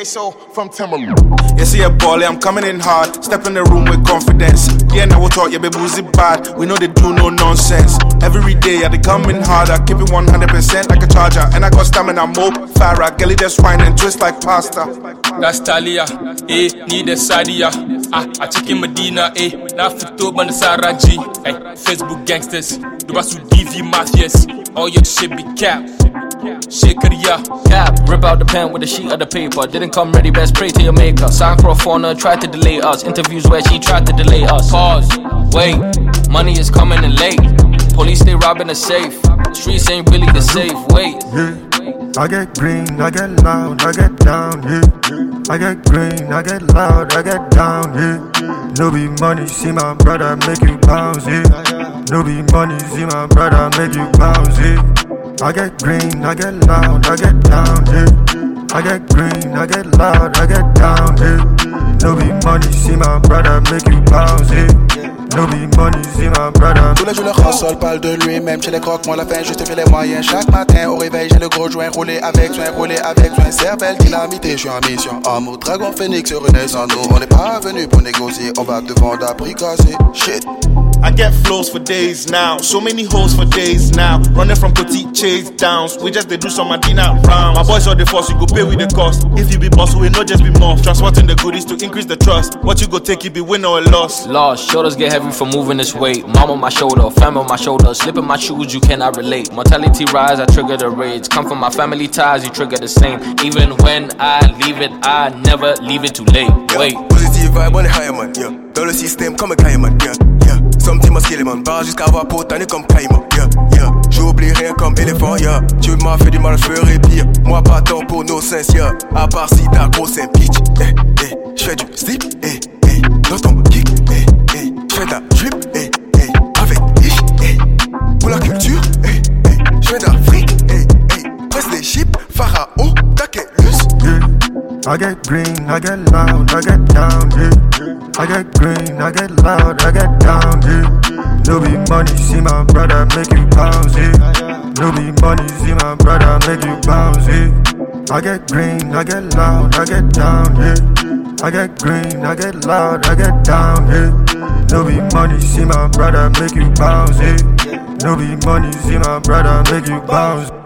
so from Timberland. You see a baller, I'm coming in hard. Step in the room with confidence. Yeah, now we talk, yeah, baby, who's it bad? We know they do no nonsense. Every day, yeah, they coming harder. Keep it 100% like a charger. And I got stamina, more Farah. Girlie just whine and twist like pasta. That's Talia, need a Sadia. I check in Medina, now Fito Bandasara G. Facebook gangsters, Dubasu DV mafias. All your shit be cap. Shakeria, cap, rip out the pen with a sheet of the paper. Didn't come ready, best pray to your maker. Sign for a foreigner, tried to delay us. Interviews where she tried to delay us. Pause, wait, money is coming in late. Police they robbing the safe. Streets ain't really the safe, wait. Yeah, I get green, I get loud, I get down, yeah. I get green, I get loud, I get down, yeah. No be money, see my brother make you bounce, yeah. No be money, see my brother make you bounce, yeah. I get green, I get loud, I get down, yeah. I get green, I get loud, I get down, yeah. No be money, see my brother make you bounce, yeah. No be money, see my brother. Tous les jours le hustle parle de lui-même. Chez les croques, moi la fin, juste fait les moyens. Chaque matin au réveil, j'ai le gros joint. Rouler avec soin, cervelle, dynamité. Je suis en mission, en mode dragon phoenix, renaissant. Nous, on n'est pas venu pour négocier. On va te vendre à prix cassé. Shit. I get flows for days now. So many hoes for days now. Running from petite chase downs. We just they do some Madina round. My boys are the force, you go pay with the cost. If you be boss, we not just be more. Transporting the goodies to increase the trust. What you go take, it be win or a loss. Lost, shoulders get heavy from moving this weight. Mom on my shoulder, fam on my shoulder. Slip in my shoes, you cannot relate. Mortality rise, I trigger the rage. Come from my family ties, you trigger the same. Even when I leave it, I never leave it too late. Wait. Positive vibe, on est high man, yeah. Dans le système comme un caïman, yeah, yeah. Some team must kill man, barre jusqu'à avoir potané comme caïman, yeah, yeah. J'oublie rien comme éléphant, yeah. Tu m'as fait du mal, je ferai pire. Moi pas tant pour nos sens, yeah. À part si ta grosse un pitch, j'fais du slip, dans ton kick, j'fais de la drip, avec ish, pour la culture, j'fais de la fric, presse les chips, pharaon, taquelus. I get green, I get loud, I get down, yeah. I get green, I get loud, I get down, yeah. No be money, see my brother make you bounce, yeah. No be money, see my brother make you bounce, yeah. I get green, I get loud, I get down, yeah. I get green, I get loud, I get down, yeah. No be money, see my brother make you bounce, yeah. No be money, see my brother make you bounce.